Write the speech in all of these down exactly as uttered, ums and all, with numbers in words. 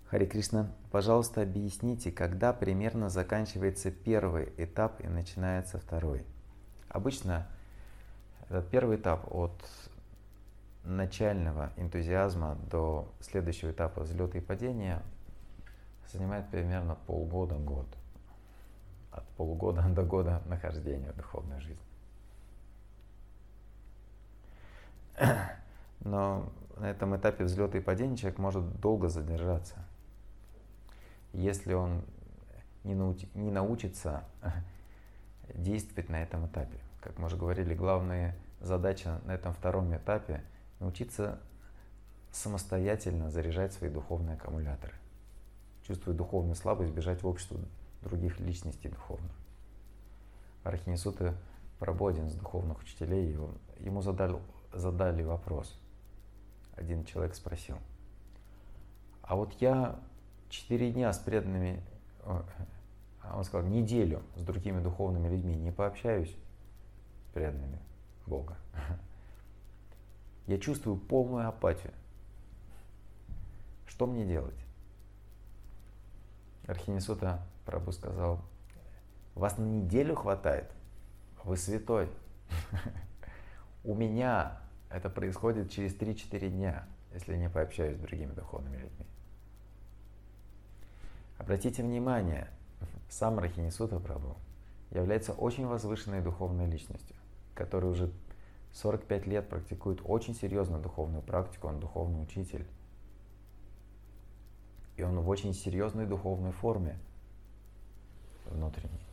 Харе Кришна, пожалуйста, объясните, когда примерно заканчивается первый этап и начинается второй. Обычно этот первый этап от начального энтузиазма до следующего этапа взлета и падения занимает примерно полгода-год. От полугода до года нахождения в духовной жизни. Но на этом этапе взлета и падения человек может долго задержаться. Если он не, научи, не научится действовать на этом этапе. Как мы уже говорили, главная задача на этом втором этапе – научиться самостоятельно заряжать свои духовные аккумуляторы. Чувствуя духовную слабость, бежать в общество других личностей духовных. Арахинисута Прабху, один из духовных учителей, он, ему задали, задали вопрос. Один человек спросил: а вот я четыре дня с преданными, а он сказал, неделю с другими духовными людьми не пообщаюсь, с преданными Бога. Я чувствую полную апатию. Что мне делать? Арахинисута Прабху сказал: вас на неделю хватает? Вы святой. У меня это происходит через три-четыре дня, если не пообщаюсь с другими духовными людьми. Обратите внимание, сам Арахинисута Прабху является очень возвышенной духовной личностью, который уже сорок пять лет практикует очень серьезную духовную практику, он духовный учитель. И он в очень серьезной духовной форме внутренней.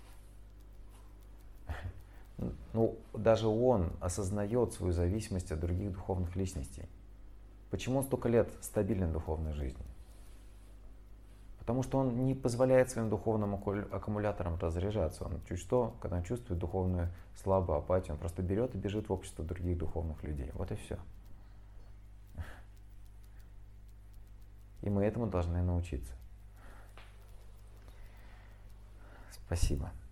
Ну, даже он осознает свою зависимость от других духовных личностей. Почему он столько лет стабилен в духовной жизни? Потому что он не позволяет своим духовным аккумуляторам разряжаться. Он чуть что, когда он чувствует духовную слабую апатию, он просто берет и бежит в общество других духовных людей. Вот и все. И мы этому должны научиться. Спасибо.